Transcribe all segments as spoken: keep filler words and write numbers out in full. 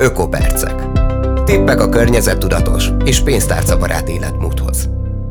Ökopercek. Tippek a környezettudatos és pénztárcabarát életmódhoz.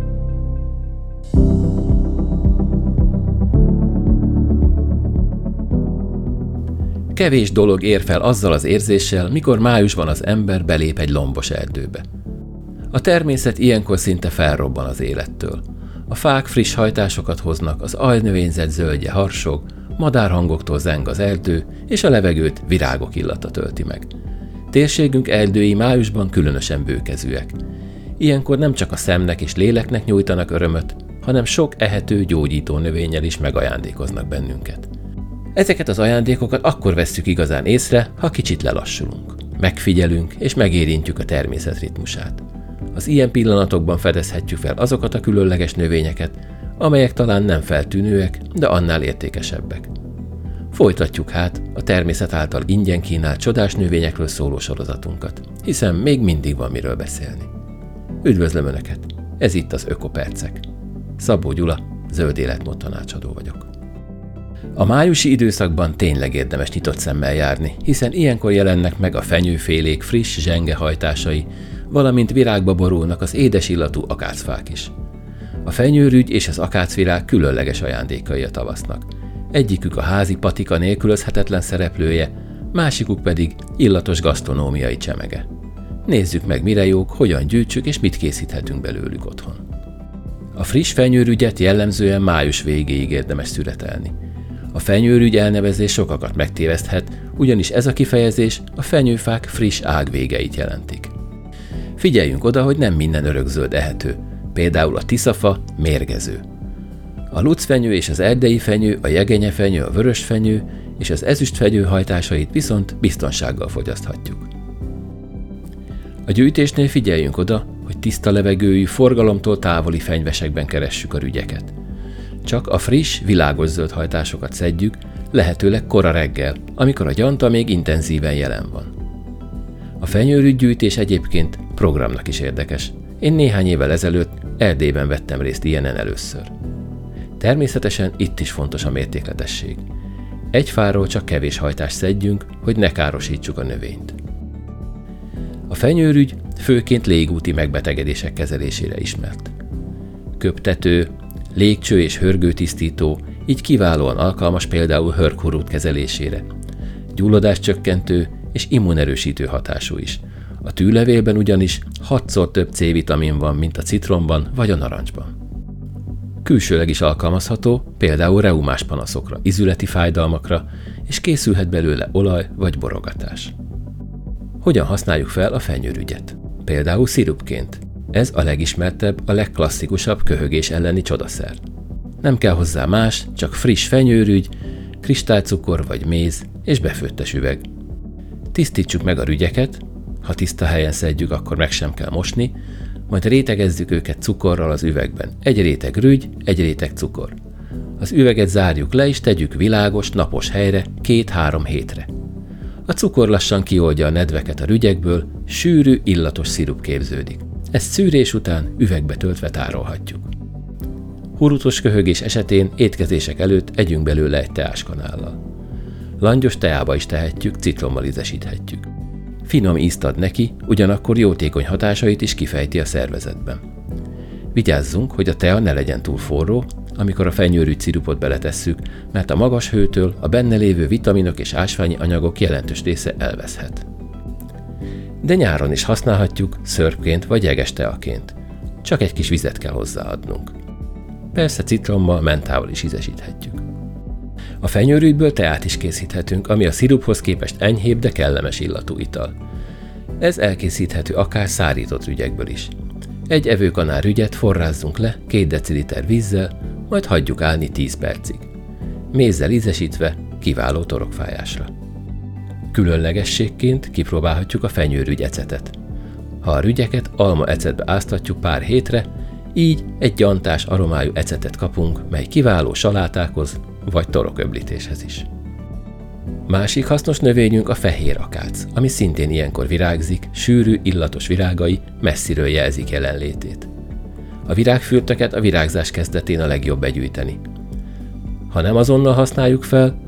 Kevés dolog ér fel azzal az érzéssel, mikor májusban az ember belép egy lombos erdőbe. A természet ilyenkor szinte felrobban az élettől. A fák friss hajtásokat hoznak, az aljnövényzet zöldje harsog, madárhangoktól zeng az erdő, és a levegőt virágok illata tölti meg. Térségünk erdői májusban különösen bőkezűek. Ilyenkor nem csak a szemnek és léleknek nyújtanak örömöt, hanem sok ehető, gyógyító növényel is megajándékoznak bennünket. Ezeket az ajándékokat akkor vesszük igazán észre, ha kicsit lelassulunk. Megfigyelünk és megérintjük a természet ritmusát. Az ilyen pillanatokban fedezhetjük fel azokat a különleges növényeket, amelyek talán nem feltűnőek, de annál értékesebbek. Folytatjuk hát a természet által ingyen kínált csodás növényekről szóló sorozatunkat, hiszen még mindig van miről beszélni. Üdvözlöm Önöket! Ez itt az Ökopercek. Szabó Gyula, zöld életmód tanácsadó vagyok. A májusi időszakban tényleg érdemes nyitott szemmel járni, hiszen ilyenkor jelennek meg a fenyőfélék friss zsenge hajtásai, valamint virágba borulnak az édes illatú akácfák is. A fenyőrügy és az akácvirág különleges ajándékai a tavasznak. Egyikük a házi patika nélkülözhetetlen szereplője, másikuk pedig illatos gasztronómiai csemege. Nézzük meg, mire jók, hogyan gyűjtsük és mit készíthetünk belőlük otthon. A friss fenyőrügyet jellemzően május végéig érdemes szüretelni. A fenyőrügy elnevezés sokakat megtéveszthet, ugyanis ez a kifejezés a fenyőfák friss ágvégeit jelentik. Figyeljünk oda, hogy nem minden örökzöld ehető, például a tiszafa mérgező. A lucfenyő és az erdei fenyő, a jegenyefenyő, a vörösfenyő és az ezüstfenyő hajtásait viszont biztonsággal fogyaszthatjuk. A gyűjtésnél figyeljünk oda, hogy tiszta levegőjű, forgalomtól távoli fenyvesekben keressük a rügyeket. Csak a friss, világos zöld hajtásokat szedjük, lehetőleg kora reggel, amikor a gyanta még intenzíven jelen van. A fenyőrügygyűjtés egyébként programnak is érdekes. Én néhány évvel ezelőtt Erdélyben vettem részt ilyenen először. Természetesen itt is fontos a mértékletesség. Egy fáról csak kevés hajtást szedjünk, hogy ne károsítsuk a növényt. A fenyőrügy főként légúti megbetegedések kezelésére ismert. Köptető, légcső és hörgőtisztító, így kiválóan alkalmas például hörghurút kezelésére. Gyulladáscsökkentő és immunerősítő hatású is. A tűlevélben ugyanis hatszor több C-vitamin van, mint a citromban vagy a narancsban. Külsőleg is alkalmazható, például reumás panaszokra, izületi fájdalmakra, és készülhet belőle olaj vagy borogatás. Hogyan használjuk fel a fenyőrügyet? Például szirupként. Ez a legismertebb, a legklasszikusabb köhögés elleni csodaszer. Nem kell hozzá más, csak friss fenyőrügy, kristálycukor vagy méz és befőttes üveg. Tisztítsuk meg a rügyeket, ha tiszta helyen szedjük, akkor meg sem kell mosni, majd rétegezzük őket cukorral az üvegben. Egy réteg rügy, egy réteg cukor. Az üveget zárjuk le és tegyük világos, napos helyre két-három hétre. A cukor lassan kioldja a nedveket a rügyekből, sűrű, illatos szirup képződik. Ezt szűrés után üvegbe töltve tárolhatjuk. Hurutos köhögés esetén étkezések előtt együnk belőle egy teáskanállal. Langyos teába is tehetjük, citrommal ízesíthetjük. Finom ízt ad neki, ugyanakkor jótékony hatásait is kifejti a szervezetben. Vigyázzunk, hogy a tea ne legyen túl forró, amikor a fenyőrügy szirupot beletesszük, mert a magas hőtől a benne lévő vitaminok és ásványi anyagok jelentős része elveszhet. De nyáron is használhatjuk, szörpként vagy jeges teaként. Csak egy kis vizet kell hozzáadnunk. Persze citrommal, mentával is ízesíthetjük. A fenyőrügyből teát is készíthetünk, ami a sziruphoz képest enyhébb, de kellemes illatú ital. Ez elkészíthető akár szárított rügyekből is. Egy evőkanál rügyet forrázzunk le két deciliter vízzel, majd hagyjuk állni tíz percig. Mézzel ízesítve kiváló torokfájásra. Különlegességként kipróbálhatjuk a fenyőrügy ecetet. Ha a rügyeket alma ecetbe áztatjuk pár hétre, így egy gyantás aromájú ecetet kapunk, mely kiváló salátákhoz vagy toroköblítéshez is. Másik hasznos növényünk a fehér akác, ami szintén ilyenkor virágzik, sűrű, illatos virágai messziről jelzik jelenlétét. A virágfürteket a virágzás kezdetén a legjobb begyűjteni. Ha nem azonnal használjuk fel,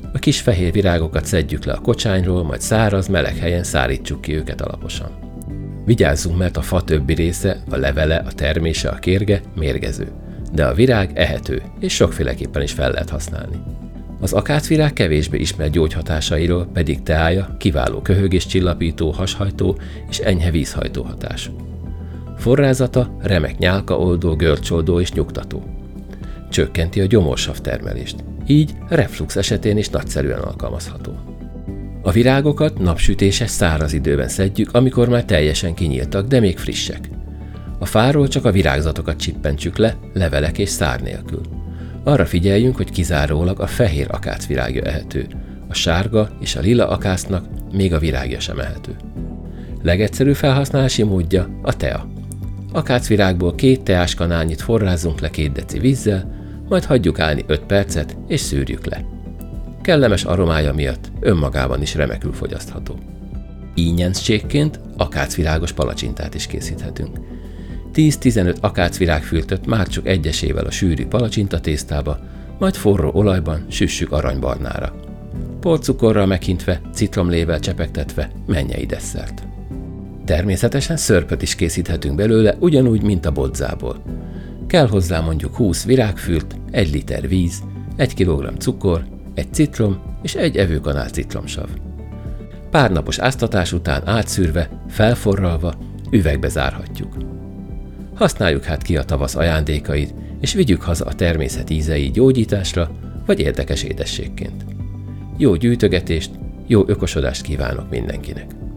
A kis fehér virágokat szedjük le a kocsányról, majd száraz, meleg helyen szárítsuk ki őket alaposan. Vigyázzunk, mert a fa többi része, a levele, a termése, a kérge mérgező, de a virág ehető, és sokféleképpen is fel lehet használni. Az akácvirág kevésbé ismert gyógyhatásairól pedig teája kiváló köhögéscsillapító, hashajtó és enyhe vízhajtó hatású. Forrázata remek nyálkaoldó, görcsoldó és nyugtató. Csökkenti a gyomorsav termelést, így reflux esetén is nagyszerűen alkalmazható. A virágokat napsütéses száraz időben szedjük, amikor már teljesen kinyíltak, de még frissek. A fáról csak a virágzatokat csippentsük le, levelek és szár nélkül. Arra figyeljünk, hogy kizárólag a fehér akácvirágja ehető, a sárga és a lila akácnak még a virágja sem ehető. Legegyszerűbb felhasználási módja a tea. Akácvirágból két teáskanálnyit forrázzunk le két deci vízzel, majd hagyjuk állni öt percet és szűrjük le. Kellemes aromája miatt önmagában is remekül fogyasztható. Ínyencségként akácvirágos palacsintát is készíthetünk. tíz-tizenöt akácvirágfürtöt mártsuk egyesével a sűrű palacsinta tésztába, majd forró olajban süssük aranybarnára. Porcukorral meghintve, citromlével csepegtetve mennyei desszert. Természetesen szörpöt is készíthetünk belőle, ugyanúgy, mint a bodzából. Kell hozzá mondjuk húsz virágfürt, egy liter víz, egy kilogramm cukor, egy citrom és egy evőkanál citromsav. Pár napos áztatás után átszűrve, felforralva, üvegbe zárhatjuk. Használjuk hát ki a tavasz ajándékait, és vigyük haza a természet ízei gyógyításra, vagy érdekes édességként. Jó gyűjtögetést, jó ökosodást kívánok mindenkinek!